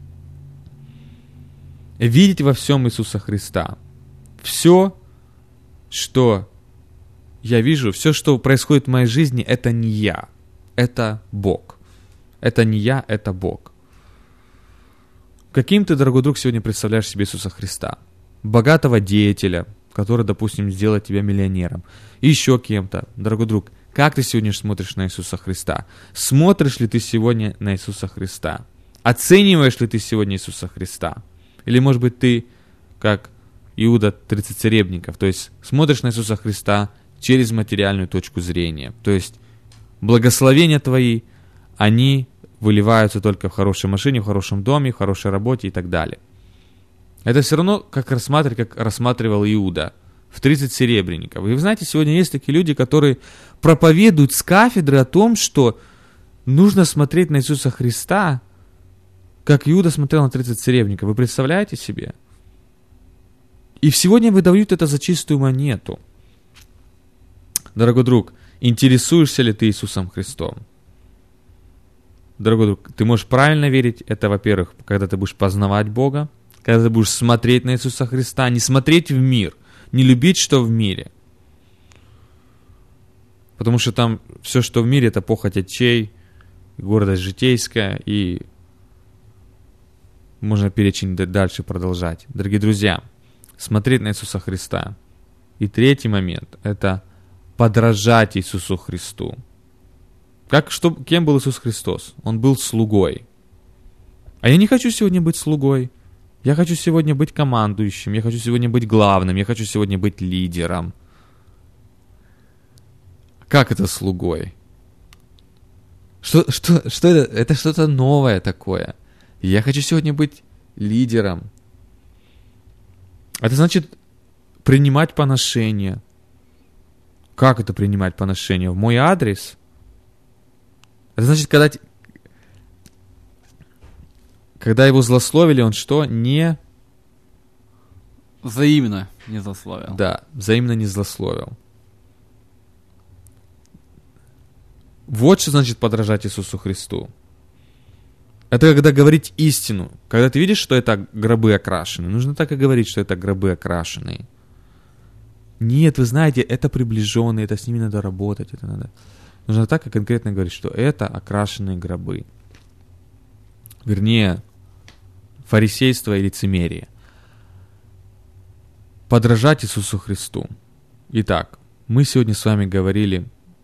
Видеть во всем Иисуса Христа. Все, что я вижу, все, что происходит в моей жизни, это не я. Это Бог. Это не я, это Бог. Каким ты, дорогой друг, сегодня представляешь себе Иисуса Христа? Богатого деятеля, который, допустим, сделает тебя миллионером. И еще кем-то. Дорогой друг, как ты сегодня смотришь на Иисуса Христа? Смотришь ли ты сегодня на Иисуса Христа? Оцениваешь ли ты сегодня Иисуса Христа? Или, может быть, ты, как Иуда 30 серебряников, то есть смотришь на Иисуса Христа через материальную точку зрения. То есть благословения твои, они выливаются только в хорошей машине, в хорошем доме, в хорошей работе и так далее. Это все равно как рассматривал Иуда в 30 серебряников. И вы знаете, сегодня есть такие люди, которые проповедуют с кафедры о том, что нужно смотреть на Иисуса Христа, как Иуда смотрел на 30 серебряников. Вы представляете себе? И сегодня выдают это за чистую монету. Дорогой друг, интересуешься ли ты Иисусом Христом? Дорогой друг, ты можешь правильно верить, это, во-первых, когда ты будешь познавать Бога, когда ты будешь смотреть на Иисуса Христа, не смотреть в мир, не любить, что в мире. Потому что там все, что в мире, это похоть очей, гордость житейская, и можно перечень дальше продолжать. Дорогие друзья, смотреть на Иисуса Христа. И третий момент – это подражать Иисусу Христу. Кем был Иисус Христос? Он был слугой. А я не хочу сегодня быть слугой. Я хочу сегодня быть командующим, я хочу сегодня быть главным, я хочу сегодня быть лидером. Как это слугой? Что это? Это что-то новое такое. Я хочу сегодня быть лидером. Это значит принимать поношение. Как это принимать поношение? В мой адрес? Это значит, когда его злословили, он что? Взаимно не злословил. Да, взаимно не злословил. Вот что значит подражать Иисусу Христу. Это когда говорить истину. Когда ты видишь, что это гробы окрашены, нужно так и говорить, что это гробы окрашенные. Нет, вы знаете, это приближенные, это с ними надо работать, это надо. Нужно так и конкретно говорить, что это окрашенные гробы. Вернее, фарисейство и лицемерие. Подражать Иисусу Христу. Итак, мы сегодня с вами говорили,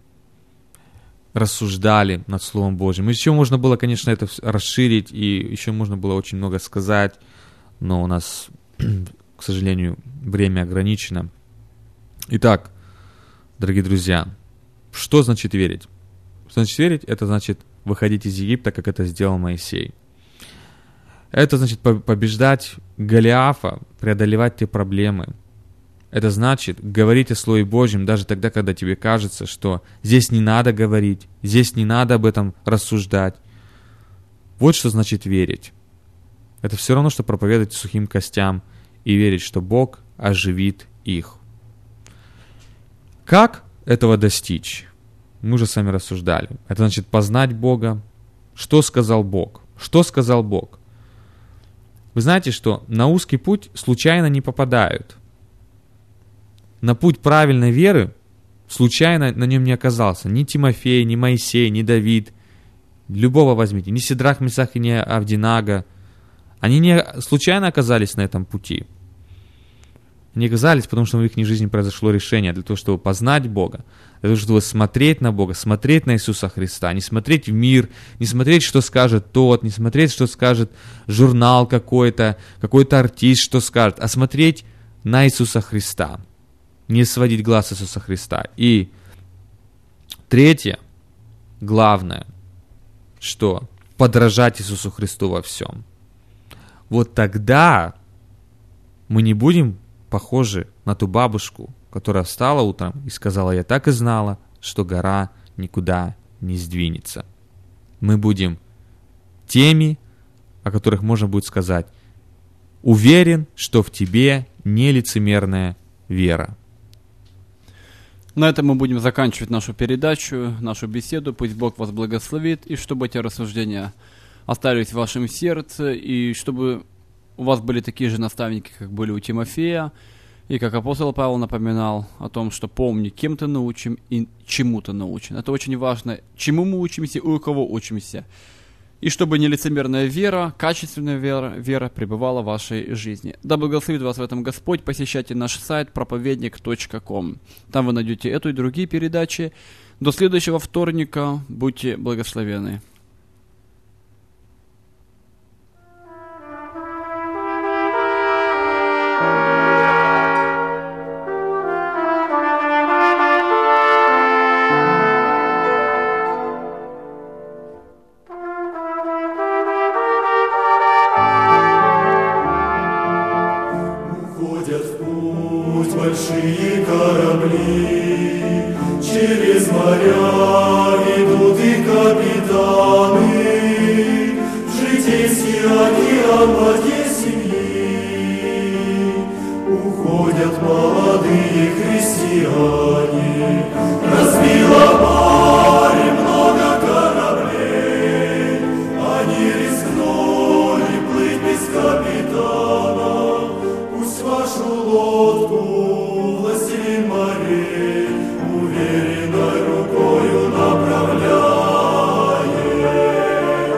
рассуждали над Словом Божьим. Еще можно было, конечно, это расширить, и еще можно было очень много сказать, но у нас, к сожалению, время ограничено. Итак, дорогие друзья, что значит верить? Что значит верить? Это значит выходить из Египта, как это сделал Моисей. Это значит побеждать Голиафа, преодолевать те проблемы. Это значит говорить о Слове Божьем даже тогда, когда тебе кажется, что здесь не надо говорить, здесь не надо об этом рассуждать. Вот что значит верить. Это все равно, что проповедовать сухим костям и верить, что Бог оживит их. Как этого достичь? Мы уже с вами рассуждали. Это значит познать Бога. Что сказал Бог? Что сказал Бог? Вы знаете, что на узкий путь случайно не попадают. На путь правильной веры случайно на нем не оказался ни Тимофей, ни Моисей, ни Давид. Любого возьмите. Ни Сидрах, Месах и ни Авдинага. Они не случайно оказались на этом пути. Они оказались, потому что в их жизни произошло решение для того, чтобы познать Бога, для того, чтобы смотреть на Бога, смотреть на Иисуса Христа, не смотреть в мир, не смотреть, что скажет тот, не смотреть, что скажет журнал какой-то артист, что скажет, а смотреть на Иисуса Христа, не сводить глаз с Иисуса Христа. И третье, главное, что подражать Иисусу Христу во всем. Вот тогда мы не будем похожи на ту бабушку, которая встала утром и сказала: «Я так и знала, что гора никуда не сдвинется». Мы будем теми, о которых можно будет сказать: «Уверен, что в тебе нелицемерная вера». На этом мы будем заканчивать нашу передачу, нашу беседу. Пусть Бог вас благословит, и чтобы эти рассуждения остались в вашем сердце, и чтобы у вас были такие же наставники, как были у Тимофея, и как апостол Павел напоминал о том, что помни, кем ты научим и чему ты научен. Это очень важно, чему мы учимся и у кого учимся. И чтобы нелицемерная вера, качественная вера пребывала в вашей жизни. Да благословит вас в этом Господь. Посещайте наш сайт проповедник.com. Там вы найдете эту и другие передачи. До следующего вторника. Будьте благословенны. Большие корабли через моря идут и капитаны, в житейский океан ладьи семьи. Уходят молодые христиане, разбило море много кораблей, они рискнули плыть без капитана. Пусть вашу лодку властелин морей уверенной рукою направляет.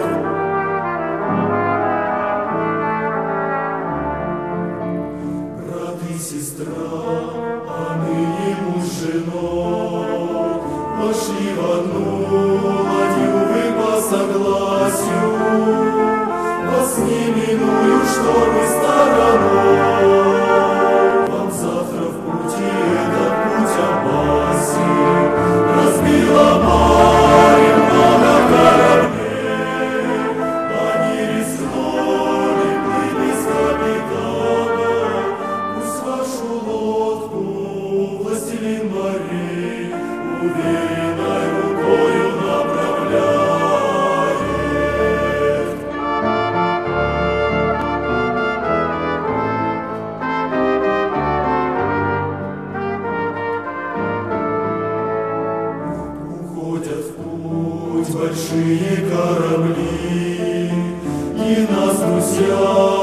Брат и сестра, а ныне муж с женой вошли в одну ладью вы по согласию. вас не миную штормы стороной. Вам завтра в пути этот путь опасен. Разбила море много кораблей. Они рискнули плыть без капитана. Пусть вашу лодку властелин морей уверенной рукою направляет. Уходят в путь большие корабли, и нас, друзья,